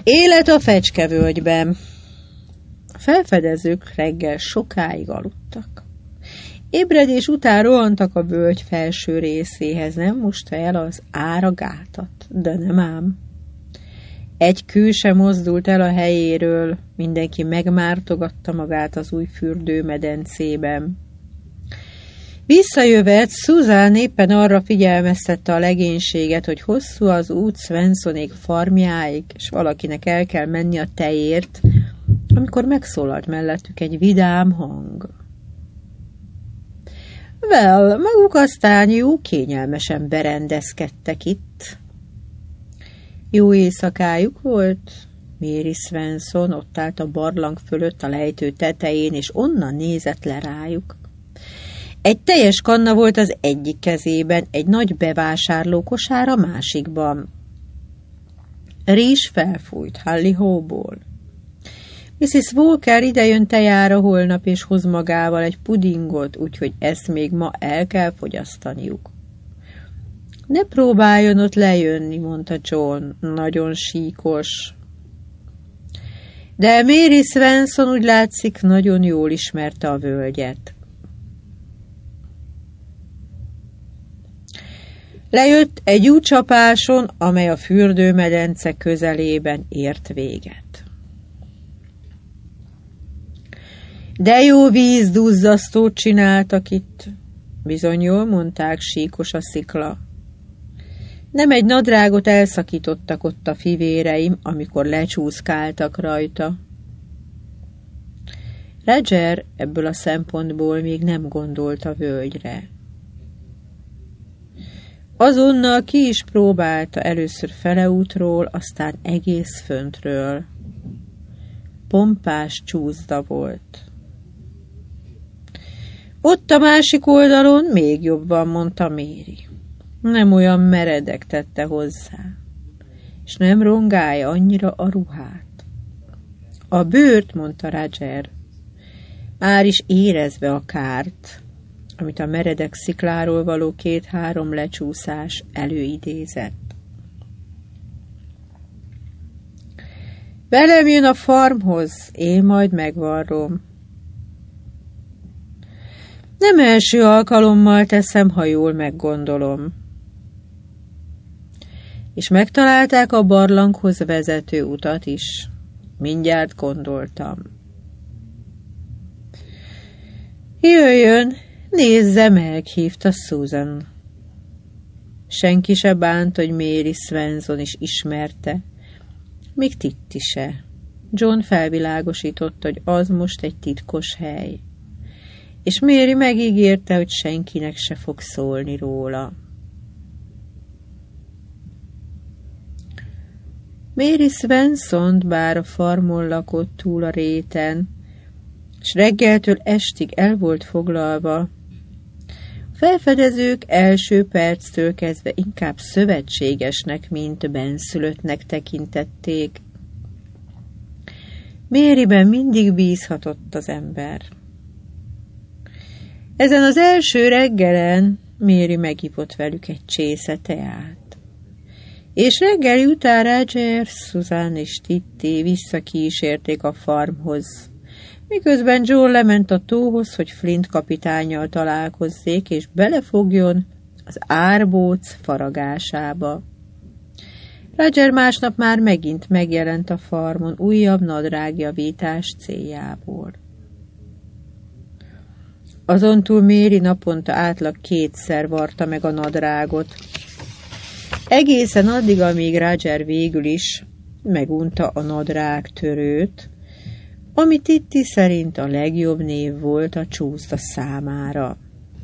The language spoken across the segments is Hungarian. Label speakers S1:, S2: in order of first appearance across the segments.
S1: Élet a fecskevölgyben. A felfedezők reggel sokáig aludtak. Ébredés után rohantak a völgy felső részéhez, nem mosta el az ára gátat, de nem ám. Egy kő sem mozdult el a helyéről, mindenki megmártogatta magát az új fürdőmedencében. Visszajövet, Susan éppen arra figyelmeztette a legénységet, hogy hosszú az út Svensonék farmjáig, és valakinek el kell menni a tejért, amikor megszólalt mellettük egy vidám hang. Well, maguk aztán jó kényelmesen berendezkedtek itt. Jó éjszakájuk volt. Mary Svenson ott állt a barlang fölött a lejtő tetején, és onnan nézett le rájuk. Egy teljes kanna volt az egyik kezében, egy nagy bevásárlókosár a másikban. Rizs felfújt Halli-hóból. Mrs. Walker idejön tejára holnap, és hoz magával egy pudingot, úgyhogy ezt még ma el kell fogyasztaniuk. Ne próbáljon ott lejönni, mondta John, nagyon síkos. De Mary Svenson úgy látszik nagyon jól ismerte a völgyet. Lejött egy útcsapáson, amely a fürdőmedence közelében ért véget. De jó vízduzzasztót csináltak itt. Bizony jól mondták, síkos a szikla. Nem egy nadrágot elszakítottak ott a fivéreim, amikor lecsúszkáltak rajta. Roger ebből a szempontból még nem gondolt a völgyre. Azonnal ki is próbálta, először feleútról, aztán egész föntről. Pompás csúszda volt. Ott a másik oldalon még jobban, mondta Mary. Nem olyan meredek, tette hozzá, és nem rongálja annyira a ruhát. A bőrt, mondta Roger, már is érezve a kárt, amit a meredek szikláról való 2-3 lecsúszás előidézett. Velem jön a farmhoz, én majd megvarrom. Nem első alkalommal teszem, ha jól meggondolom. És megtalálták a barlanghoz vezető utat is. Mindjárt gondoltam. Jöjjön, nézze meg, hívta Susan. Senki se bánt, hogy Mary Svenson is ismerte, még Titti se. John felvilágosította, hogy az most egy titkos hely, és Mary megígérte, hogy senkinek se fog szólni róla. Mary Svensont bár a farmon lakott túl a réten, s reggeltől estig el volt foglalva, a felfedezők első perctől kezdve inkább szövetségesnek, mint benszülöttnek tekintették. Maryben mindig bízhatott az ember. Ezen az első reggelen Mary megivott velük egy csésze teát. És reggeli után Roger, Susan és Titti visszakísérték a farmhoz, miközben John lement a tóhoz, hogy Flint kapitánnyal találkozzék, és belefogjon az árbóc faragásába. Roger másnap már megint megjelent a farmon újabb nadrágjavítás céljából. Azontúl Mary naponta átlag 2-szer varta meg a nadrágot, egészen addig, amíg Roger végül is megunta a nadrágtörőt, ami Titti szerint a legjobb név volt a csúszda számára.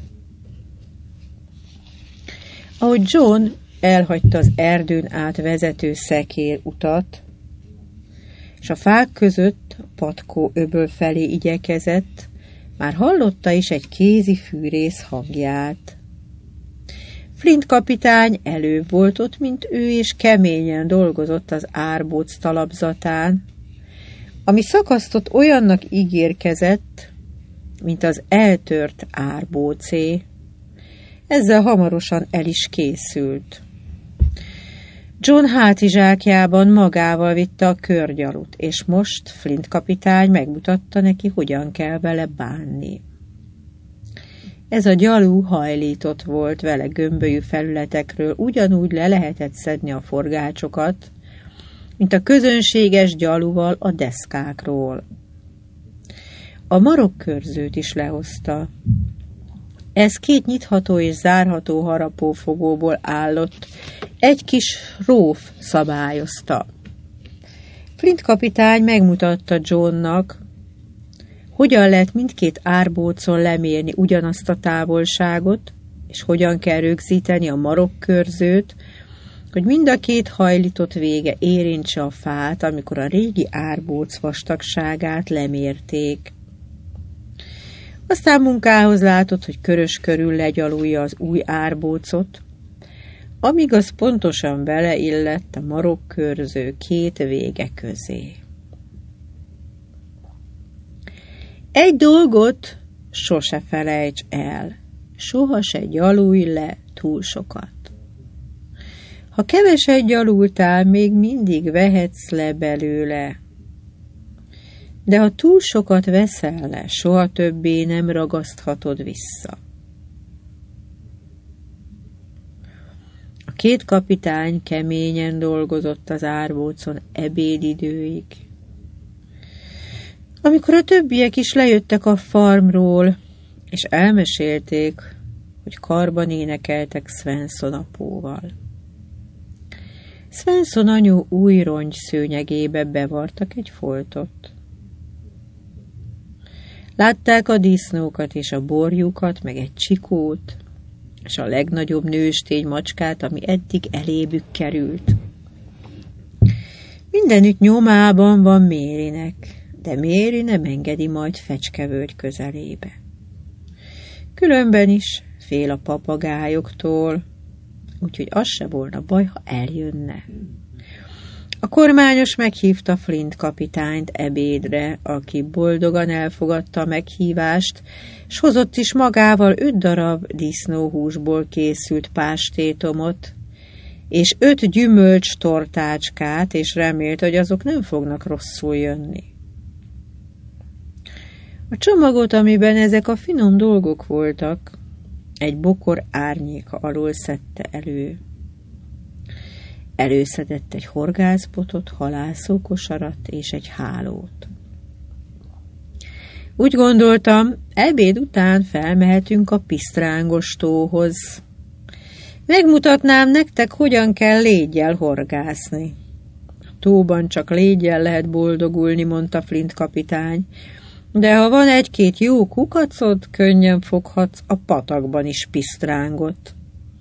S1: Ahogy John elhagyta az erdőn át vezető szekér utat, és a fák között a patkó öböl felé igyekezett, már hallotta is egy kézi fűrész hangját. Flint kapitány előbb volt ott, mint ő, és keményen dolgozott az árbóc talapzatán, ami szakasztott olyannak ígérkezett, mint az eltört árbócé. Ezzel hamarosan el is készült. John hátizsákjában magával vitte a körgyalut, és most Flint kapitány megmutatta neki, hogyan kell vele bánni. Ez a gyalu hajlított volt vele gömbölyű felületekről, ugyanúgy le lehetett szedni a forgácsokat, mint a közönséges gyaluval a deszkákról. A marokkörzőt is lehozta. Ez 2 nyitható és zárható harapófogóból állott, egy kis róf szabályozta. Flint kapitány megmutatta Johnnak, hogyan lehet mindkét árbócon lemérni ugyanazt a távolságot, és hogyan kell rögzíteni a marokkörzőt, hogy mind a 2 hajlított vége érintse a fát, amikor a régi árbóc vastagságát lemérték. Aztán munkához látott, hogy körös körül legyalulja az új árbócot, amíg az pontosan beleillett a marokkörző 2 vége közé. Egy dolgot sose felejts el, soha se gyalulj le túl sokat. Ha keveset gyalultál, még mindig vehetsz le belőle. De ha túl sokat veszel le, soha többé nem ragaszthatod vissza. A 2 kapitány keményen dolgozott az árbócon ebédidőig. Amikor a többiek is lejöttek a farmról, és elmesélték, hogy karban énekeltek Svensson apóval. Svensson anyu új rongyszőnyegébe bevartak egy foltot. Látták a disznókat és a borjukat, meg egy csikót, és a legnagyobb nőstény macskát, ami eddig elébük került. Mindenütt nyomában van Marynek, de Mary nem engedi majd Fecskevölgy közelébe. Különben is fél a papagájoktól, úgyhogy az se volna baj, ha eljönne. A kormányos meghívta Flint kapitányt ebédre, aki boldogan elfogadta a meghívást, s hozott is magával 5 darab disznóhúsból készült pástétomot, és 5 gyümölcs tortácskát, és remélt, hogy azok nem fognak rosszul jönni. A csomagot, amiben ezek a finom dolgok voltak, egy bokor árnyéka alól szedte elő. Előszedett egy horgászbotot, halászókosarat és egy hálót. Úgy gondoltam, ebéd után felmehetünk a pisztrángos tóhoz. Megmutatnám nektek, hogyan kell léggyel horgászni. A tóban csak léggyel lehet boldogulni, mondta Flint kapitány, de ha van 1-2 jó kukacod, könnyen foghatsz a patakban is pisztrángot.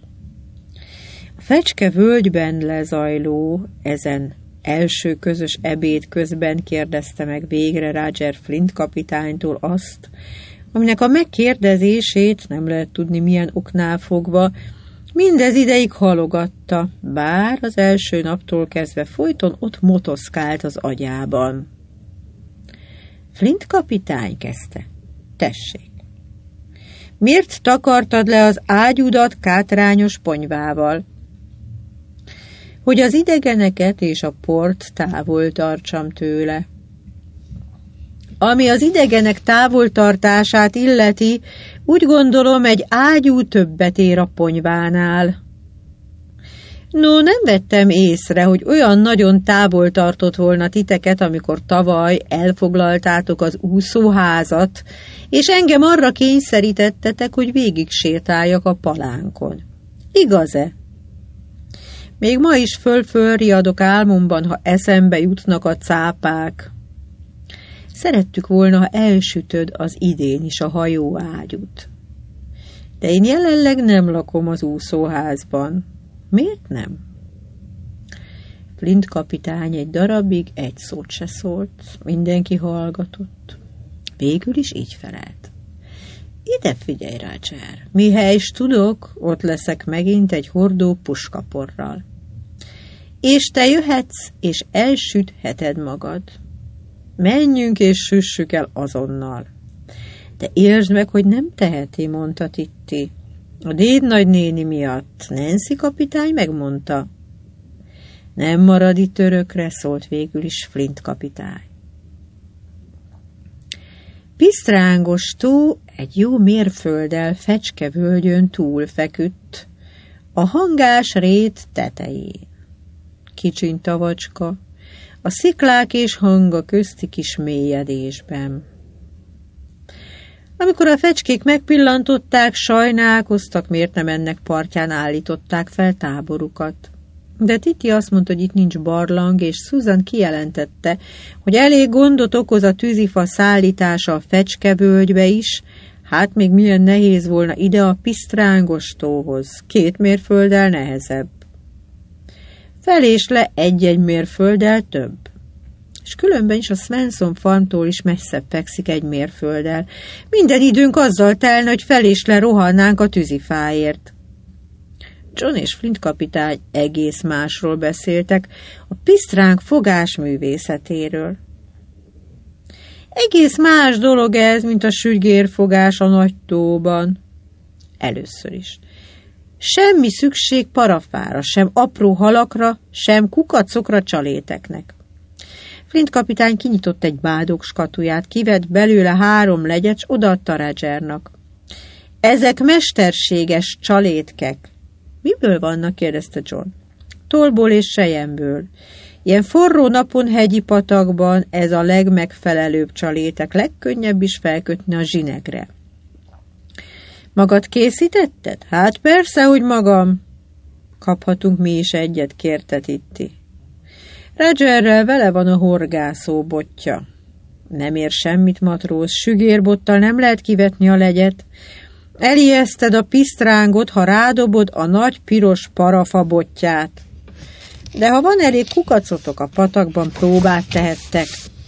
S1: A Fecskevölgyben lezajló, ezen első közös ebéd közben kérdezte meg végre Roger Flint kapitánytól azt, aminek a megkérdezését nem lehet tudni milyen oknál fogva, mindez ideig halogatta, bár az első naptól kezdve folyton ott motoszkált az agyában. Flint kapitány, kezdte. Tessék. Miért takartad le az ágyudat kátrányos ponyvával? Hogy az idegeneket és a port távol tartsam tőle. Ami az idegenek távoltartását illeti, úgy gondolom, egy ágyú többet ér a ponyvánál. No, nem vettem észre, hogy olyan nagyon távol tartott volna titeket, amikor tavaly elfoglaltátok az úszóházat, és engem arra kényszerítettetek, hogy végig sétáljak a palánkon. Igaz-e? Még ma is föl-föl riadok álmomban, ha eszembe jutnak a cápák. Szerettük volna, ha elsütöd az idén is a hajóágyút. De én jelenleg nem lakom az úszóházban. Miért nem? Flint kapitány egy darabig egy szót se szólt, mindenki hallgatott. Végül is így felelt. Ide figyelj, Roger, mihelyis tudok, ott leszek megint egy hordó puskaporral. És te jöhetsz, és elsütheted magad. Menjünk és süssük el azonnal. De értsd meg, hogy nem teheti, mondta Titti. A déd nagynéni miatt. Nancy kapitány megmondta. Nem marad itt örökre, szólt végül is Flint kapitány. Pisztrángos tó egy jó mérfölddel Fecskevölgyön túl feküdt, a hangás rét tetején. Kicsiny tavacska, a sziklák és hanga közti kis mélyedésben. Amikor a fecskék megpillantották, sajnálkoztak, miért nem ennek partján állították fel táborukat. De Titi azt mondta, hogy itt nincs barlang, és Susan kijelentette, hogy elég gondot okoz a tűzifa szállítása a Fecskevölgybe is, hát még milyen nehéz volna ide a Pisztrángos tóhoz, 2 mérfölddel nehezebb. Fel és le 1-1 mérfölddel több. És különben is a Svensson farmtól is messzebb fekszik 1 mérfölddel. Minden időnk azzal telne, hogy fel és le rohannánk a tűzifáért. John és Flint kapitány egész másról beszéltek, a pisztráng fogásművészetéről. Egész más dolog ez, mint a sülygérfogás a nagy tóban. Először is. Semmi szükség parafára, sem apró halakra, sem kukacokra csaléteknek. Flint kapitány kinyitott egy bádog skatuját, kivett belőle 3 legyet, s odaadta Rogernak. Ezek mesterséges csalétkek. Miből vannak? kérdezte John. Tollból és selyemből. Ilyen forró napon hegyi patakban ez a legmegfelelőbb csalétek, legkönnyebb is felkötni a zsinegre. Magad készítetted? Hát persze, hogy magam. Kaphatunk mi is egyet, kérte Titti. Rogerrel vele van a horgászó botja. Nem ér semmit, matróz, sügérbottal nem lehet kivetni a legyet. Elijeszted a pisztrángot, ha rádobod a nagy piros parafa botját. De ha van elég kukacotok a patakban, próbát tehettek.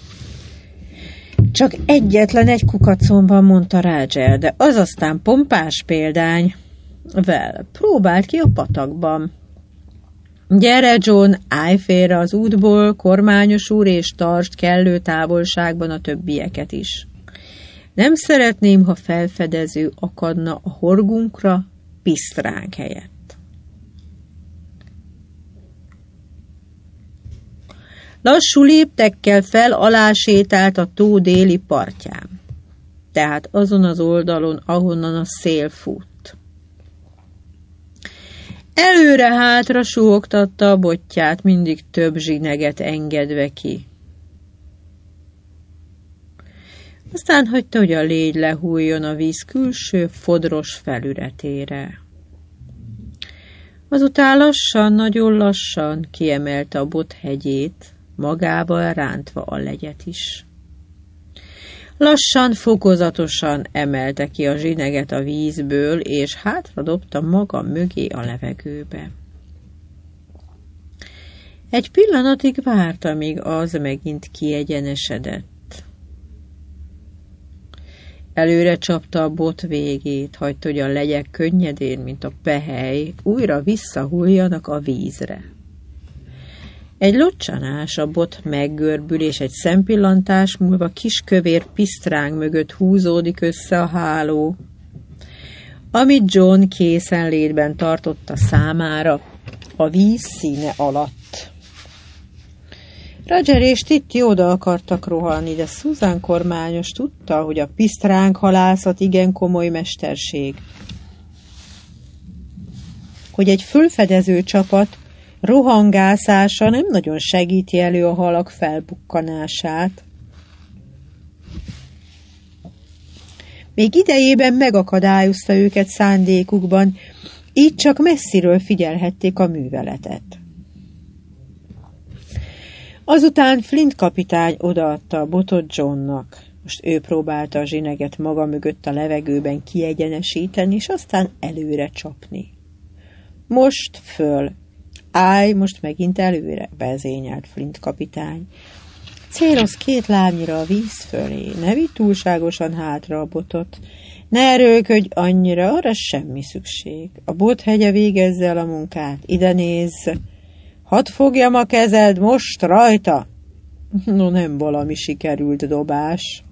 S1: Csak egyetlen egy kukacon van, mondta Roger, de az aztán pompás példány. Próbáld ki a patakban. Gyere, John, állj félre az útból, kormányos úr, és tartsd kellő távolságban a többieket is. Nem szeretném, ha felfedező akadna a horgunkra pisztránk helyett. Lassú léptekkel fel-alá sétált a tó déli partján, tehát azon az oldalon, ahonnan a szél fut. Előre-hátra suhogtatta a botját, mindig több zsineget engedve ki. Aztán hagyta, hogy a légy lehújjon a víz külső, fodros felületére. Azután lassan, nagyon lassan kiemelte a bot hegyét, magával rántva a legyet is. Lassan, fokozatosan emelte ki a zsineget a vízből, és hátradobta maga mögé a levegőbe. Egy pillanatig várta, míg az megint kiegyenesedett. Előre csapta a bot végét, hagyta, hogy a legyek könnyedén, mint a pehely, újra visszahulljanak a vízre. Egy locsanás, a bot meggörbül, és egy szempillantás múlva kiskövér pisztráng mögött húzódik össze a háló, amit John készenlétben tartotta számára a víz színe alatt. Roger és Titti oda akartak rohanni, de Susan kormányos tudta, hogy a pisztráng halászat igen komoly mesterség. Hogy egy fölfedező csapat rohangászása nem nagyon segíti elő a halak felbukkanását. Még idejében megakadályozta őket szándékukban, így csak messziről figyelhették a műveletet. Azután Flint kapitány odaadta a botot Johnnak. Most ő próbálta a zsineget maga mögött a levegőben kiegyenesíteni, és aztán előre csapni. Most föl. Állj, most megint előre, vezényelt Flint kapitány. Célozz 2 lábnyira a víz fölé, ne vidd túlságosan hátra a botot. Ne erőlködj annyira, arra semmi szükség. A bot hegye végezze el a munkát. Ide nézz! Hadd fogjam a kezed, most rajta! No, nem valami sikerült dobás.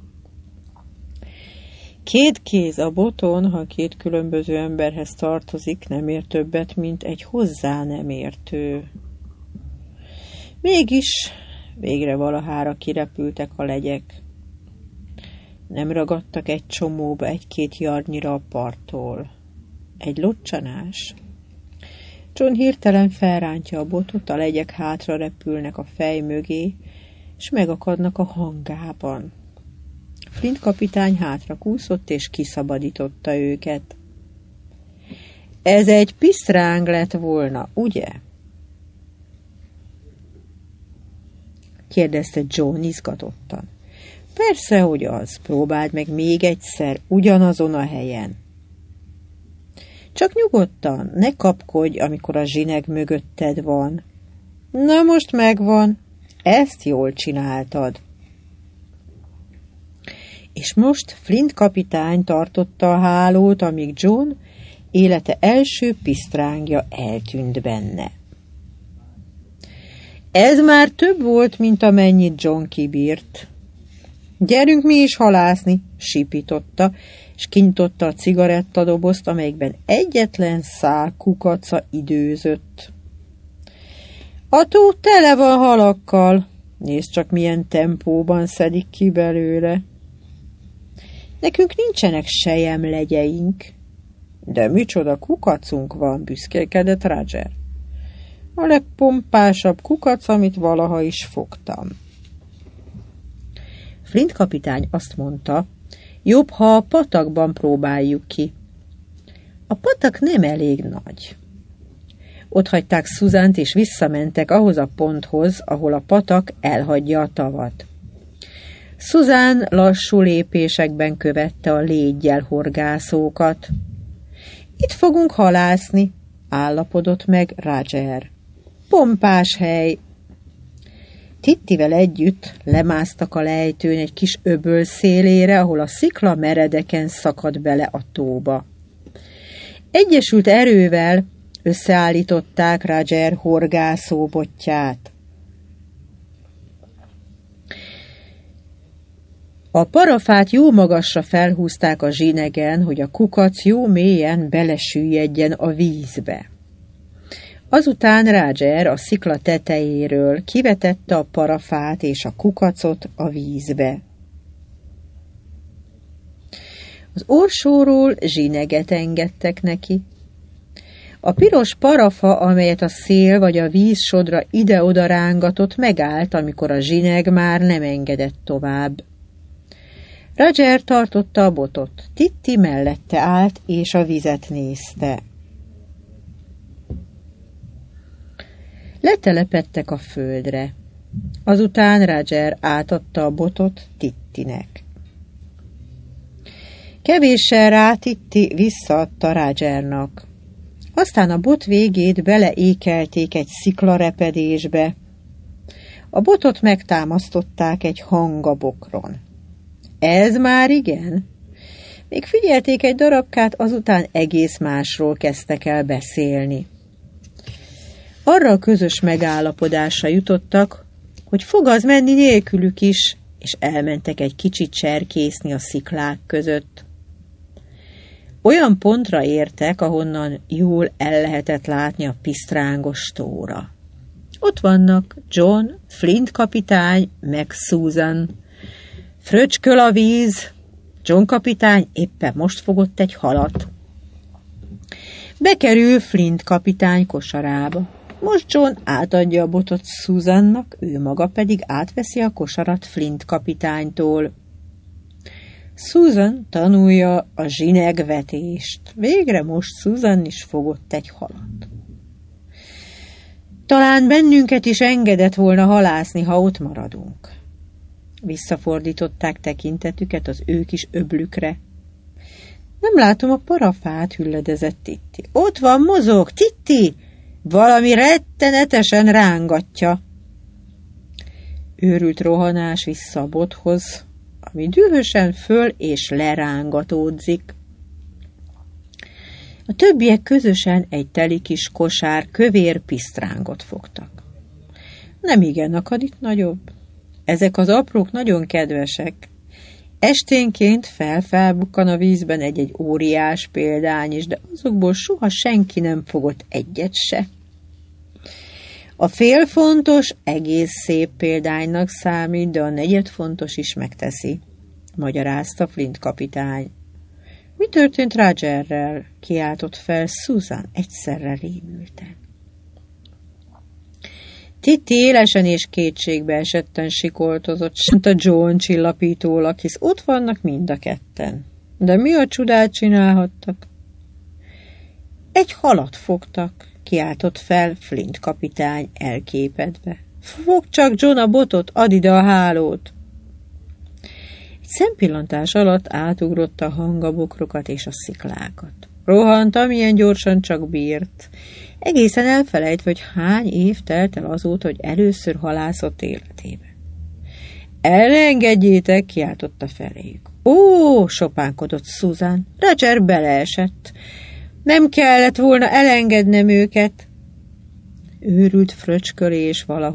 S1: 2 kéz a boton, ha 2 különböző emberhez tartozik, nem ér többet, mint egy hozzá nem értő. Mégis végre valahára kirepültek a legyek. Nem ragadtak egy csomóba 1-2 yardnyira a parttól. Egy locsanás. John hirtelen felrántja a botot, a legyek hátra repülnek a fej mögé, és megakadnak a hangában. Flint kapitány hátra kúszott, és kiszabadította őket. Ez egy pisztráng lett volna, ugye? Kérdezte John izgatottan. Persze, hogy az. Próbáld meg még egyszer, ugyanazon a helyen. Csak nyugodtan, ne kapkodj, amikor a zsineg mögötted van. Na most megvan. Ezt jól csináltad. És most Flint kapitány tartotta a hálót, amíg John élete első pisztrángja eltűnt benne. Ez már több volt, mint amennyit John kibírt. Gyerünk mi is halászni, sipította, és kinyitotta a cigarettadobozt, amelyikben egyetlen szál kukaca időzött. A tó tele van halakkal, nézd csak milyen tempóban szedik ki belőle. Nekünk nincsenek selyemlegyeink, de micsoda kukacunk van, büszkélkedett Roger. A legpompásabb kukac, amit valaha is fogtam. Flint kapitány azt mondta, jobb, ha a patakban próbáljuk ki. A patak nem elég nagy. Ott hagyták Susant, és visszamentek ahhoz a ponthoz, ahol a patak elhagyja a tavat. Susan lassú lépésekben követte a léggel horgászókat. Itt fogunk halászni, állapodott meg Roger. Pompás hely. Tittivel együtt lemásztak a lejtőn egy kis öböl szélére, ahol a szikla meredeken szakadt bele a tóba. Egyesült erővel összeállították Roger horgászóbotját. A parafát jó magasra felhúzták a zsinegen, hogy a kukac jó mélyen belesüllyedjen a vízbe. Azután Roger a szikla tetejéről kivetette a parafát és a kukacot a vízbe. Az orsóról zsineget engedtek neki. A piros parafa, amelyet a szél vagy a vízsodra ide-oda rángatott, megállt, amikor a zsineg már nem engedett tovább. Roger tartotta a botot, Titti mellette állt és a vizet nézte. Letelepedtek a földre. Azután Roger átadta a botot Tittinek. Kevéssel rá Titti visszaadta Rogernak. Aztán a bot végét beleékelték egy sziklarepedésbe. A botot megtámasztották egy hangabokron. Ez már igen? Még figyelték egy darabkát, azután egész másról kezdtek el beszélni. Arra a közös megállapodásra jutottak, hogy fog az menni nélkülük is, és elmentek egy kicsit cserkészni a sziklák között. Olyan pontra értek, ahonnan jól el lehetett látni a pisztrángos tóra. Ott vannak John, Flint kapitány, meg Susan. Fröcsköl a víz, John kapitány éppen most fogott egy halat. Bekerül Flint kapitány kosarába. Most John átadja a botot Susannak, ő maga pedig átveszi a kosarat Flint kapitánytól. Susan tanulja a zsinegvetést. Végre most Susan is fogott egy halat. Talán bennünket is engedett volna halászni, ha ott maradunk. Visszafordították tekintetüket az ő kis öblükre. Nem látom a parafát, hülledezett Titti. Ott van, mozog, Titti! Valami rettenetesen rángatja. Őrült rohanás vissza a bothoz, ami dühösen föl és lerángatódzik. A többiek közösen egy teli kis kosár kövér pisztrángot fogtak. Nem igen akad itt nagyobb. Ezek az aprók nagyon kedvesek. Esténként felbukkan a vízben egy óriás példány is, de azokból soha senki nem fogott egyet se. A fél fontos egész szép példánynak számít, de a negyed fontos is megteszi, magyarázta Flint kapitány. Mi történt Rogerrel? Kiáltott fel Susan egyszerre rémülten. Titi élesen és kétségbe esetten sikoltozott, mondta John csillapítólag, hisz ott vannak mind a ketten. De mi a csodát csinálhattak? Egy halat fogtak, kiáltott fel Flint kapitány elképedve. Fogd csak, John, a botot, add ide a hálót! Egy szempillantás alatt átugrotta a hangabokrokat és a sziklákat. Rohant, amilyen gyorsan csak bírt, egészen elfelejtve, hogy hány év telt el azóta, hogy először halászott életébe. Elengedjétek, kiáltotta feléjük. Ó, sopánkodott Susan, Roger beleesett. Nem kellett volna elengednem őket. Őrült fröcskölés valahol